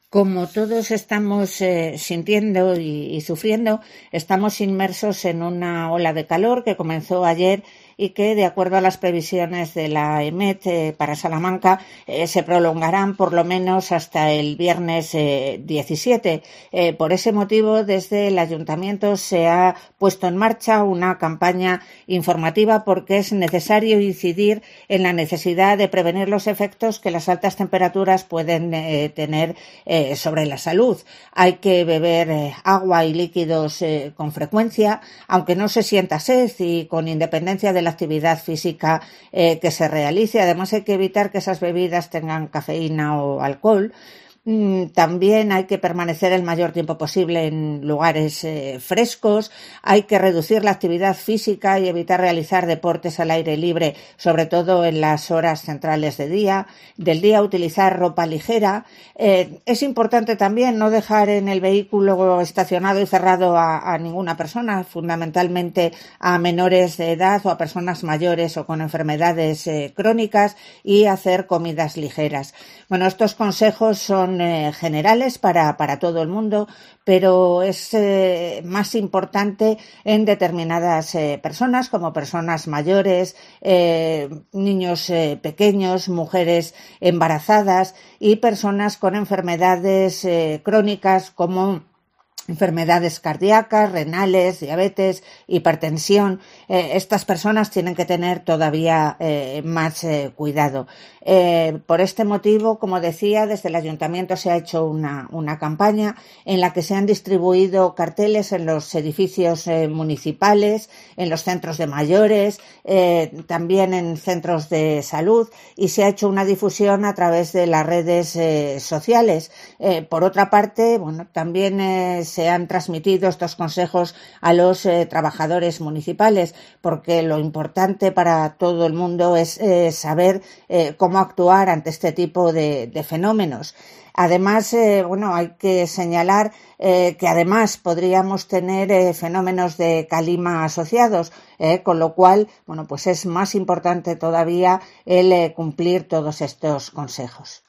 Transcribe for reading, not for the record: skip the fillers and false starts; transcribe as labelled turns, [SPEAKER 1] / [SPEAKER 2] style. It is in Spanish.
[SPEAKER 1] Como todos estamos sintiendo y sufriendo, estamos inmersos en una ola de calor que comenzó ayer y que, de acuerdo a las previsiones de la EMET para Salamanca, se prolongarán por lo menos hasta el viernes 17. Por ese motivo, desde el Ayuntamiento se ha puesto en marcha una campaña informativa porque es necesario incidir en la necesidad de prevenir los efectos que las altas temperaturas pueden tener sobre la salud. Hay que beber agua y líquidos con frecuencia, aunque no se sienta sed y con independencia de la actividad física que se realice. Además, hay que evitar que esas bebidas tengan cafeína o alcohol. También hay que permanecer el mayor tiempo posible en lugares frescos, hay que reducir la actividad física y evitar realizar deportes al aire libre, sobre todo en las horas centrales del día, utilizar ropa ligera. Es importante también no dejar en el vehículo estacionado y cerrado a ninguna persona, fundamentalmente a menores de edad o a personas mayores o con enfermedades crónicas, y hacer comidas ligeras. Bueno, estos consejos son generales para todo el mundo, pero es más importante en determinadas personas, como personas mayores, niños pequeños, mujeres embarazadas y personas con enfermedades crónicas como enfermedades cardíacas, renales, diabetes, hipertensión. Estas personas tienen que tener todavía más cuidado. Por este motivo, como decía, desde el Ayuntamiento se ha hecho una campaña en la que se han distribuido carteles en los edificios municipales, en los centros de mayores, también en centros de salud, y se ha hecho una difusión a través de las redes sociales. Por otra parte, bueno, también se han transmitido estos consejos a los trabajadores municipales, porque lo importante para todo el mundo es saber cómo actuar ante este tipo de fenómenos. Además, hay que señalar que además podríamos tener fenómenos de calima asociados, con lo cual, pues es más importante todavía el cumplir todos estos consejos.